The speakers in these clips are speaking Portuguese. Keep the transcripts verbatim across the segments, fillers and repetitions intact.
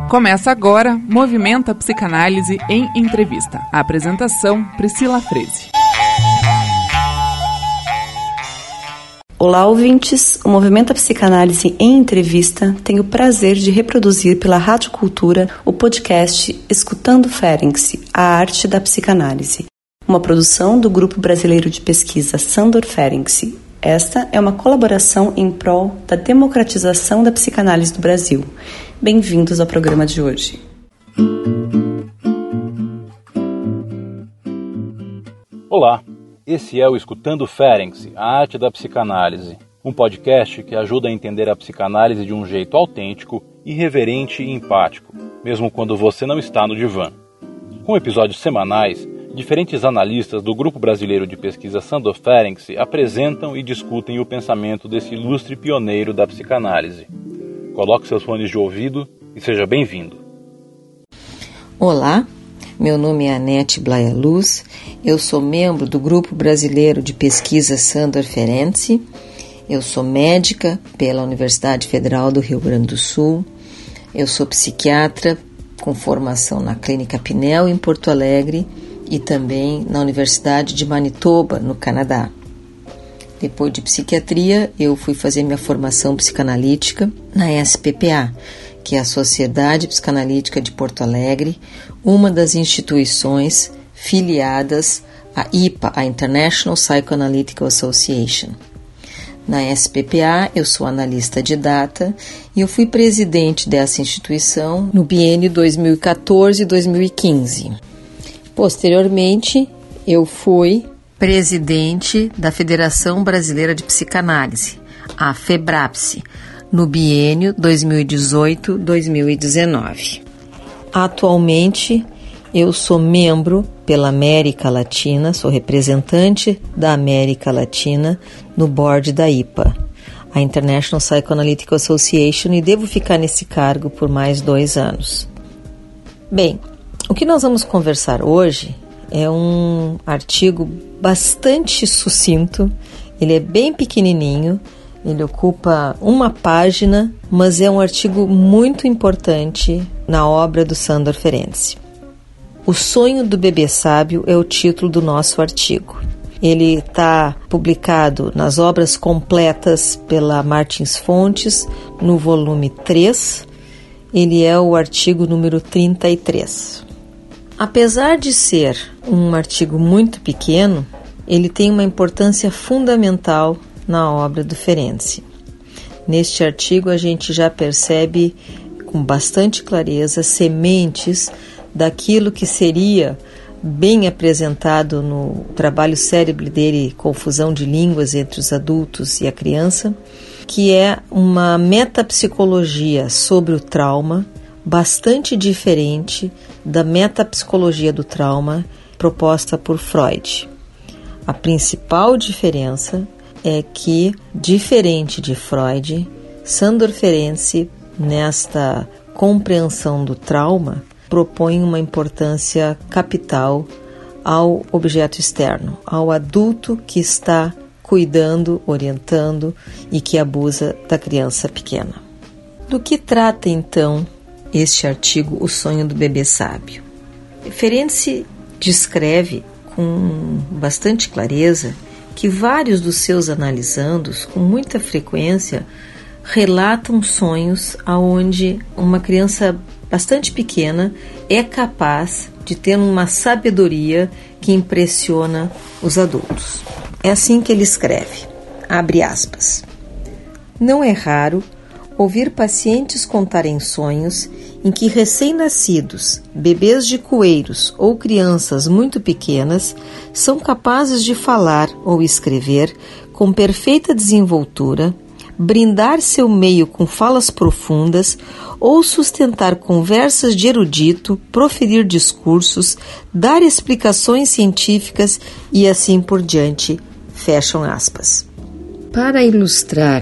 Começa agora Movimenta Psicanálise em Entrevista. A apresentação, Priscila Freze. Olá, ouvintes! O Movimenta Psicanálise em Entrevista tem o prazer de reproduzir pela Rádio Cultura o podcast Escutando Ferenczi, a arte da psicanálise, uma produção do Grupo Brasileiro de Pesquisa Sándor Ferenczi. Esta é uma colaboração em prol da democratização da psicanálise do Brasil. Bem-vindos ao programa de hoje. Olá, esse é o Escutando Ferenczi, a arte da psicanálise, um podcast que ajuda a entender a psicanálise de um jeito autêntico, irreverente e empático, mesmo quando você não está no divã. Com episódios semanais, diferentes analistas do Grupo Brasileiro de Pesquisa Sándor Ferenczi apresentam e discutem o pensamento desse ilustre pioneiro da psicanálise. Coloque seus fones de ouvido e seja bem-vindo. Olá, meu nome é Anete Blaia Luz, eu sou membro do Grupo Brasileiro de Pesquisa Sándor Ferenczi, eu sou médica pela Universidade Federal do Rio Grande do Sul, eu sou psiquiatra com formação na Clínica Pinel em Porto Alegre e também na Universidade de Manitoba, no Canadá. Depois de psiquiatria, eu fui fazer minha formação psicanalítica na S P P A, que é a Sociedade Psicanalítica de Porto Alegre, uma das instituições filiadas à I P A, a International Psychoanalytical Association. Na S P P A, eu sou analista de data e eu fui presidente dessa instituição no biênio dois mil e quatorze a dois mil e quinze. Posteriormente, eu fui presidente da Federação Brasileira de Psicanálise, a FEBRAPSE, no biênio dois mil e dezoito a dois mil e dezenove. Atualmente, eu sou membro pela América Latina, sou representante da América Latina no board da I P A, a International Psychoanalytical Association, e devo ficar nesse cargo por mais dois anos. Bem, o que nós vamos conversar hoje é um artigo bastante sucinto, ele é bem pequenininho, ele ocupa uma página, mas é um artigo muito importante na obra do Sándor Ferenczi. O Sonho do Bebê Sábio é o título do nosso artigo. Ele está publicado nas obras completas pela Martins Fontes, no volume três, ele é o artigo número trinta e três. Apesar de ser um artigo muito pequeno, ele tem uma importância fundamental na obra do Ferenczi. Neste artigo a gente já percebe com bastante clareza sementes daquilo que seria bem apresentado no trabalho cérebro dele, Confusão de Línguas entre os Adultos e a Criança, que é uma metapsicologia sobre o trauma, bastante diferente da metapsicologia do trauma proposta por Freud. A principal diferença é que, diferente de Freud, Sándor Ferenczi, nesta compreensão do trauma, propõe uma importância capital ao objeto externo, ao adulto que está cuidando, orientando e que abusa da criança pequena. Do que trata, então, este artigo, O Sonho do Bebê Sábio? Ferenczi descreve com bastante clareza que vários dos seus analisandos, com muita frequência, relatam sonhos onde uma criança bastante pequena é capaz de ter uma sabedoria que impressiona os adultos. É assim que ele escreve, abre aspas. Não é raro ouvir pacientes contarem sonhos em que recém-nascidos, bebês de coeiros ou crianças muito pequenas são capazes de falar ou escrever com perfeita desenvoltura, brindar seu meio com falas profundas ou sustentar conversas de erudito, proferir discursos, dar explicações científicas e assim por diante, fecham aspas. Para ilustrar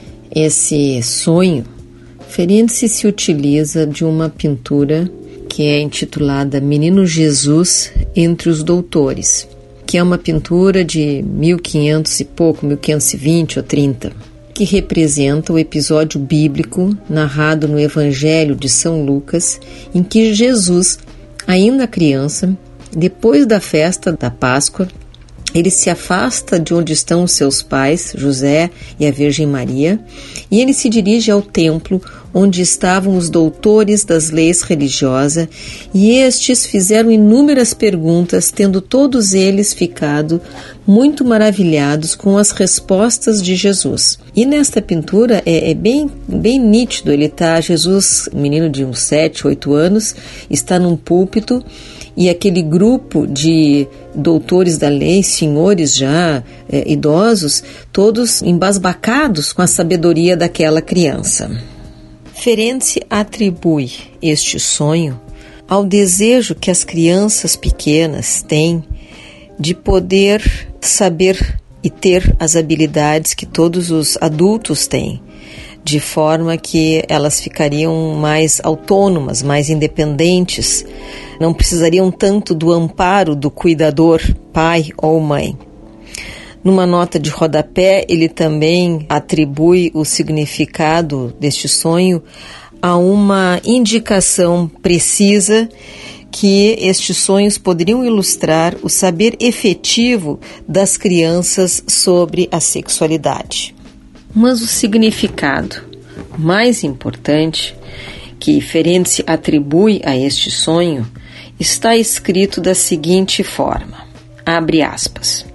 esse sonho, Ferenczi se utiliza de uma pintura que é intitulada Menino Jesus entre os Doutores, que é uma pintura de mil e quinhentos e pouco, mil quinhentos e vinte ou trinta. que representa o episódio bíblico narrado no Evangelho de São Lucas, em que Jesus, ainda criança, depois da festa da Páscoa, ele se afasta de onde estão os seus pais, José e a Virgem Maria, e ele se dirige ao templo onde estavam os doutores das leis religiosas, e estes fizeram inúmeras perguntas, tendo todos eles ficado muito maravilhados com as respostas de Jesus. E nesta pintura é, é bem, bem nítido, ele está, Jesus, menino de uns sete, oito anos, está num púlpito, e aquele grupo de doutores da lei, senhores já é, idosos, todos embasbacados com a sabedoria daquela criança. Ferenczi atribui este sonho ao desejo que as crianças pequenas têm de poder saber e ter as habilidades que todos os adultos têm, de forma que elas ficariam mais autônomas, mais independentes, não precisariam tanto do amparo do cuidador, pai ou mãe. Numa nota de rodapé, ele também atribui o significado deste sonho a uma indicação precisa que estes sonhos poderiam ilustrar o saber efetivo das crianças sobre a sexualidade. Mas o significado mais importante que Ferenczi atribui a este sonho está escrito da seguinte forma, abre aspas,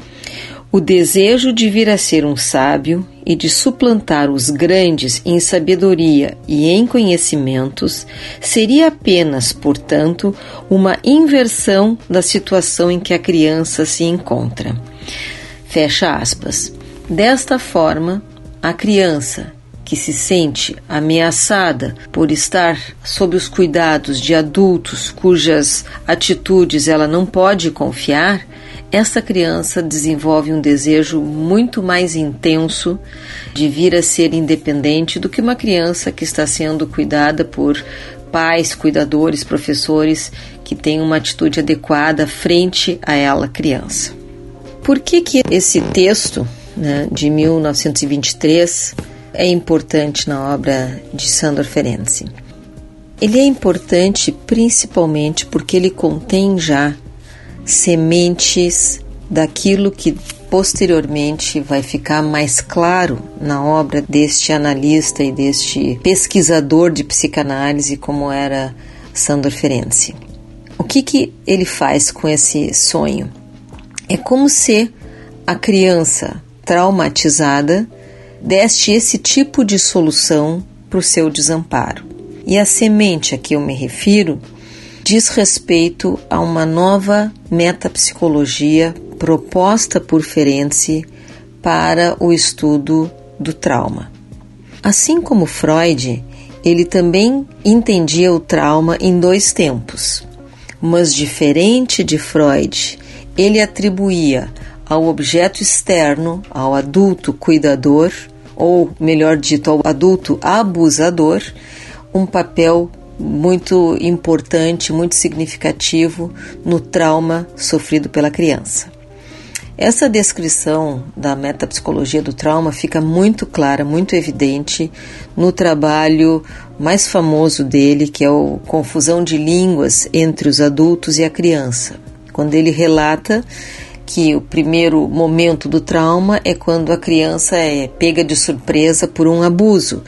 o desejo de vir a ser um sábio e de suplantar os grandes em sabedoria e em conhecimentos seria apenas, portanto, uma inversão da situação em que a criança se encontra. Fecha aspas. Desta forma, a criança que se sente ameaçada por estar sob os cuidados de adultos cujas atitudes ela não pode confiar, essa criança desenvolve um desejo muito mais intenso de vir a ser independente do que uma criança que está sendo cuidada por pais, cuidadores, professores que têm uma atitude adequada frente a ela, criança. Por que que esse texto, né, de mil novecentos e vinte e três é importante na obra de Sándor Ferenczi? Ele é importante principalmente porque ele contém já sementes daquilo que posteriormente vai ficar mais claro na obra deste analista e deste pesquisador de psicanálise como era Sándor Ferenczi. O que que ele faz com esse sonho? É como se a criança traumatizada deste esse tipo de solução para o seu desamparo. E a semente a que eu me refiro diz respeito a uma nova metapsicologia proposta por Ferenczi para o estudo do trauma. Assim como Freud, ele também entendia o trauma em dois tempos, mas diferente de Freud, ele atribuía ao objeto externo, ao adulto cuidador, ou melhor dito, ao adulto abusador, um papel muito importante, muito significativo no trauma sofrido pela criança. Essa descrição da metapsicologia do trauma fica muito clara, muito evidente no trabalho mais famoso dele, que é o Confusão de Línguas entre os Adultos e a Criança, quando ele relata que o primeiro momento do trauma é quando a criança é pega de surpresa por um abuso,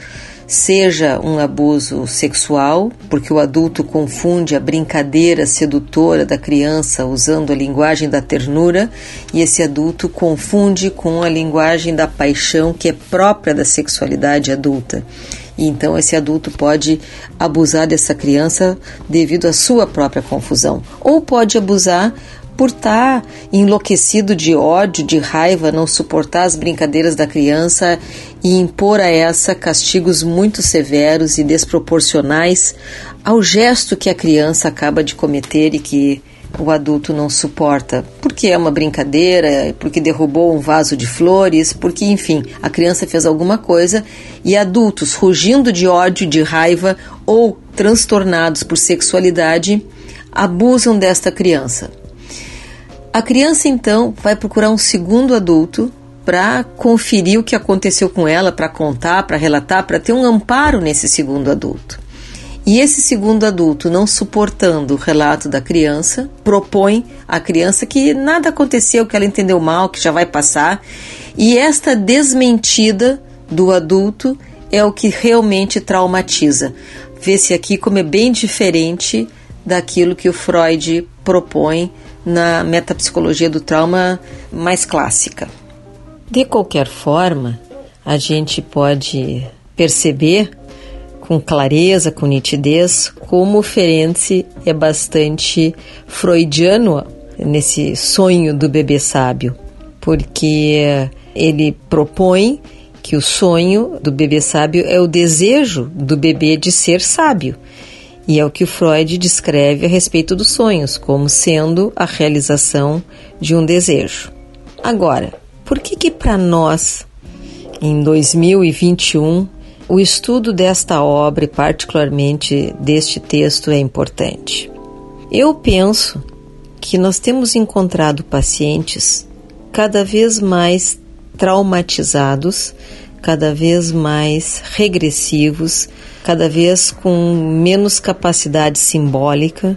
seja um abuso sexual, porque o adulto confunde a brincadeira sedutora da criança usando a linguagem da ternura, e esse adulto confunde com a linguagem da paixão que é própria da sexualidade adulta. E então esse adulto pode abusar dessa criança devido à sua própria confusão, ou pode abusar por estar enlouquecido de ódio, de raiva, não suportar as brincadeiras da criança e impor a essa castigos muito severos e desproporcionais ao gesto que a criança acaba de cometer e que o adulto não suporta, porque é uma brincadeira, porque derrubou um vaso de flores, porque, enfim, a criança fez alguma coisa e adultos rugindo de ódio, de raiva ou transtornados por sexualidade abusam desta criança. A criança, então, vai procurar um segundo adulto para conferir o que aconteceu com ela, para contar, para relatar, para ter um amparo nesse segundo adulto. E esse segundo adulto, não suportando o relato da criança, propõe à criança que nada aconteceu, que ela entendeu mal, que já vai passar. E esta desmentida do adulto é o que realmente traumatiza. Vê-se aqui como é bem diferente daquilo que o Freud propõe na metapsicologia do trauma mais clássica. De qualquer forma, a gente pode perceber com clareza, com nitidez, como o Ferenczi é bastante freudiano nesse sonho do bebê sábio, porque ele propõe que o sonho do bebê sábio é o desejo do bebê de ser sábio, e é o que o Freud descreve a respeito dos sonhos, como sendo a realização de um desejo. Agora, por que que para nós, em dois mil e vinte e um, o estudo desta obra, e particularmente deste texto, é importante? Eu penso que nós temos encontrado pacientes cada vez mais traumatizados, cada vez mais regressivos, cada vez com menos capacidade simbólica.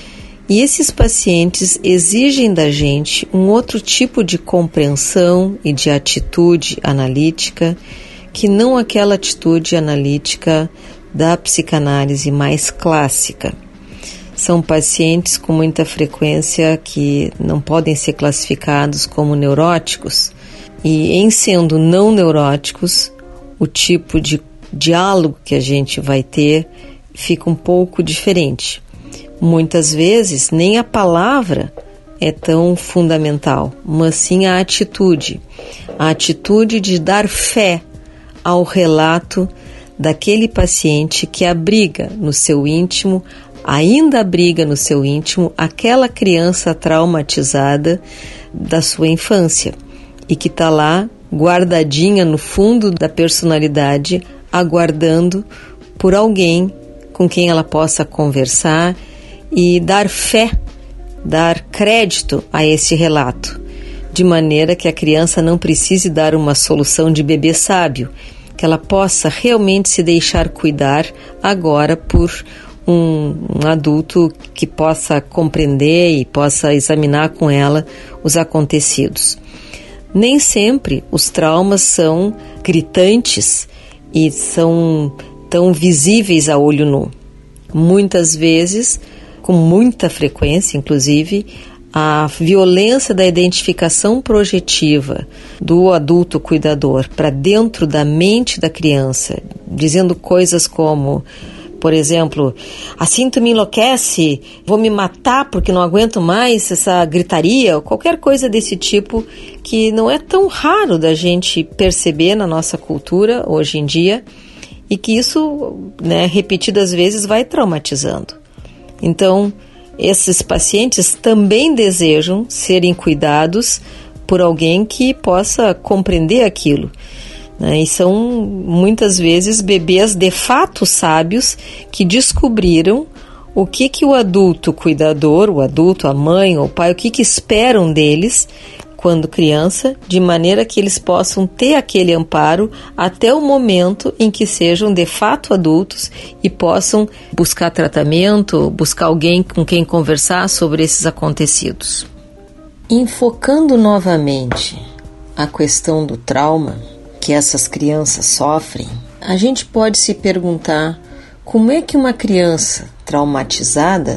E esses pacientes exigem da gente um outro tipo de compreensão e de atitude analítica, que não aquela atitude analítica da psicanálise mais clássica. São pacientes com muita frequência que não podem ser classificados como neuróticos, e em sendo não neuróticos, o tipo de diálogo que a gente vai ter fica um pouco diferente. Muitas vezes nem a palavra é tão fundamental, mas sim a atitude, a atitude de dar fé ao relato daquele paciente que abriga no seu íntimo, ainda abriga no seu íntimo aquela criança traumatizada da sua infância e que está lá guardadinha no fundo da personalidade, aguardando por alguém com quem ela possa conversar e dar fé, dar crédito a esse relato, de maneira que a criança não precise dar uma solução de bebê sábio, que ela possa realmente se deixar cuidar agora por um, um adulto que possa compreender e possa examinar com ela os acontecidos. Nem sempre os traumas são gritantes e são tão visíveis a olho nu. Muitas vezes, com muita frequência, inclusive, a violência da identificação projetiva do adulto cuidador para dentro da mente da criança, dizendo coisas como, por exemplo, assim tu me enlouquece, vou me matar porque não aguento mais essa gritaria, ou qualquer coisa desse tipo, que não é tão raro da gente perceber na nossa cultura hoje em dia, e que isso, né, repetidas vezes vai traumatizando. Então, esses pacientes também desejam serem cuidados por alguém que possa compreender aquilo, né? E são muitas vezes bebês de fato sábios que descobriram o que, que o adulto cuidador, o adulto, a mãe ou o pai, o que, que esperam deles quando criança, de maneira que eles possam ter aquele amparo até o momento em que sejam de fato adultos e possam buscar tratamento, buscar alguém com quem conversar sobre esses acontecidos. Enfocando novamente a questão do trauma que essas crianças sofrem, a gente pode se perguntar como é que uma criança traumatizada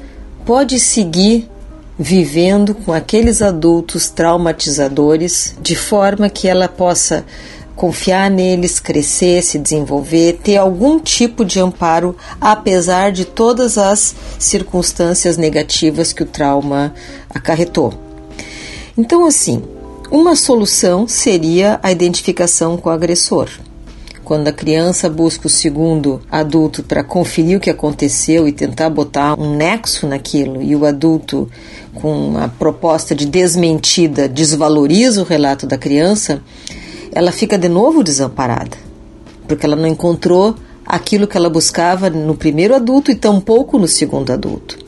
pode seguir vivendo com aqueles adultos traumatizadores de forma que ela possa confiar neles, crescer, se desenvolver, ter algum tipo de amparo, apesar de todas as circunstâncias negativas que o trauma acarretou. Então, assim, uma solução seria a identificação com o agressor. Quando a criança busca o segundo adulto para conferir o que aconteceu e tentar botar um nexo naquilo, e o adulto, com a proposta de desmentida, desvaloriza o relato da criança, ela fica de novo desamparada, porque ela não encontrou aquilo que ela buscava no primeiro adulto e tampouco no segundo adulto.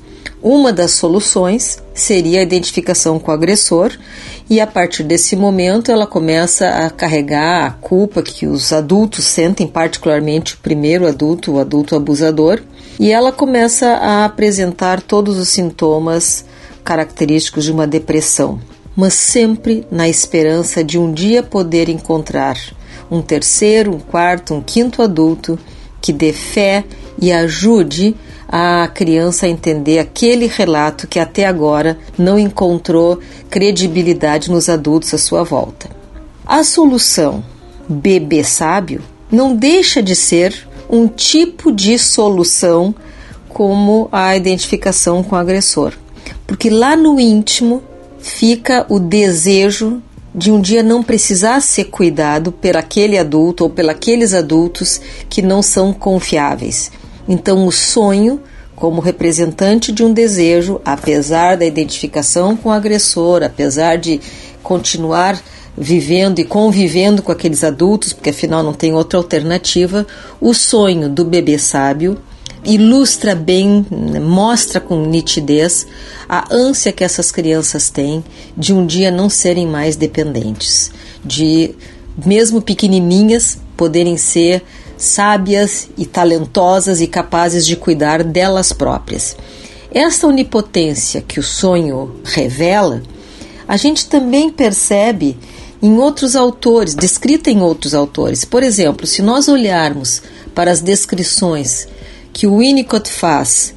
Uma das soluções seria a identificação com o agressor, e a partir desse momento ela começa a carregar a culpa que os adultos sentem, particularmente o primeiro adulto, o adulto abusador, e ela começa a apresentar todos os sintomas característicos de uma depressão, mas sempre na esperança de um dia poder encontrar um terceiro, um quarto, um quinto adulto que dê fé e ajude a criança a entender aquele relato que até agora não encontrou credibilidade nos adultos à sua volta. A solução bebê sábio não deixa de ser um tipo de solução como a identificação com o agressor, porque lá no íntimo fica o desejo de um dia não precisar ser cuidado por aquele adulto ou por aqueles adultos que não são confiáveis. Então o sonho, como representante de um desejo, apesar da identificação com o agressor, apesar de continuar vivendo e convivendo com aqueles adultos, porque afinal não tem outra alternativa, o sonho do bebê sábio ilustra bem, mostra com nitidez a ânsia que essas crianças têm de um dia não serem mais dependentes, de, mesmo pequenininhas, poderem ser sábias e talentosas e capazes de cuidar delas próprias. Essa onipotência que o sonho revela, a gente também percebe em outros autores, descrita em outros autores. Por exemplo, se nós olharmos para as descrições que o Winnicott faz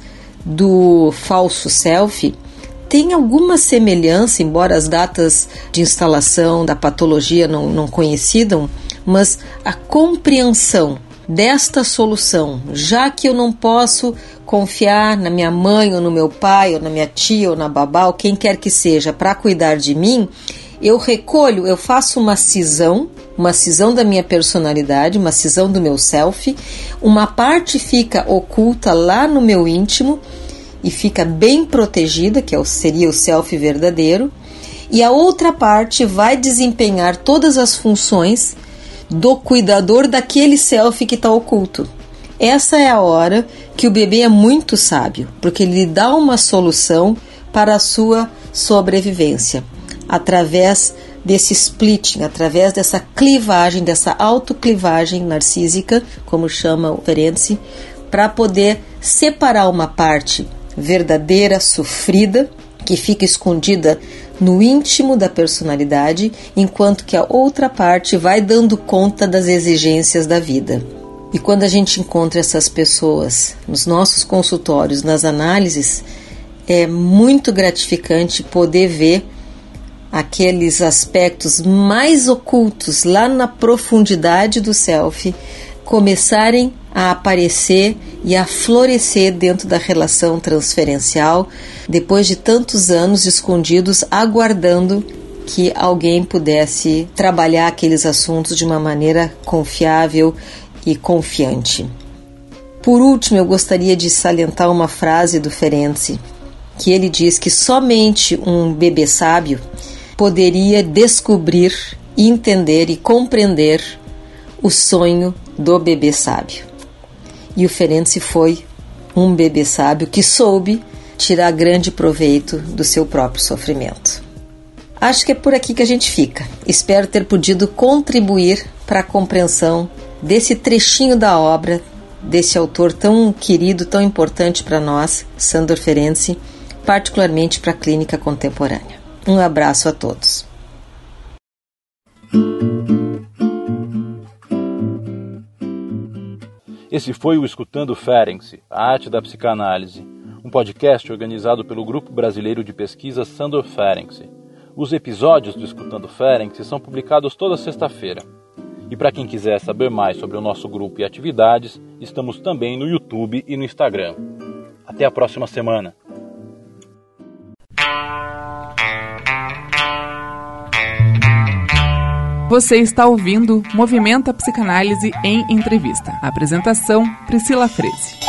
do falso self, tem alguma semelhança, embora as datas de instalação da patologia não, não coincidam, mas a compreensão desta solução, já que eu não posso confiar na minha mãe ou no meu pai ou na minha tia ou na babá ou quem quer que seja para cuidar de mim, eu recolho, eu faço uma cisão, uma cisão da minha personalidade, uma cisão do meu self, uma parte fica oculta lá no meu íntimo e fica bem protegida, que seria o self verdadeiro, e a outra parte vai desempenhar todas as funções do cuidador daquele self que está oculto. Essa é a hora que o bebê é muito sábio, porque ele dá uma solução para a sua sobrevivência, através desse splitting, através dessa clivagem, dessa autoclivagem narcísica, como chama o Ferenczi, para poder separar uma parte verdadeira, sofrida, que fica escondida no íntimo da personalidade, enquanto que a outra parte vai dando conta das exigências da vida. E quando a gente encontra essas pessoas nos nossos consultórios, nas análises, é muito gratificante poder ver aqueles aspectos mais ocultos lá na profundidade do self começarem a aparecer e a florescer dentro da relação transferencial, depois de tantos anos escondidos, aguardando que alguém pudesse trabalhar aqueles assuntos de uma maneira confiável e confiante. Por último, eu gostaria de salientar uma frase do Ferenczi, que ele diz que somente um bebê sábio poderia descobrir, entender e compreender o sonho do bebê sábio. E o Ferenczi foi um bebê sábio que soube tirar grande proveito do seu próprio sofrimento. Acho que é por aqui que a gente fica. Espero ter podido contribuir para a compreensão desse trechinho da obra desse autor tão querido, tão importante para nós, Sándor Ferenczi, particularmente para a clínica contemporânea. Um abraço a todos. Esse foi o Escutando Ferenczi, a arte da psicanálise, um podcast organizado pelo Grupo Brasileiro de Pesquisa Sándor Ferenczi. Os episódios do Escutando Ferenczi são publicados toda sexta-feira. E para quem quiser saber mais sobre o nosso grupo e atividades, estamos também no YouTube e no Instagram. Até a próxima semana! Você está ouvindo Movimenta Psicanálise em Entrevista. Apresentação, Priscila Freze.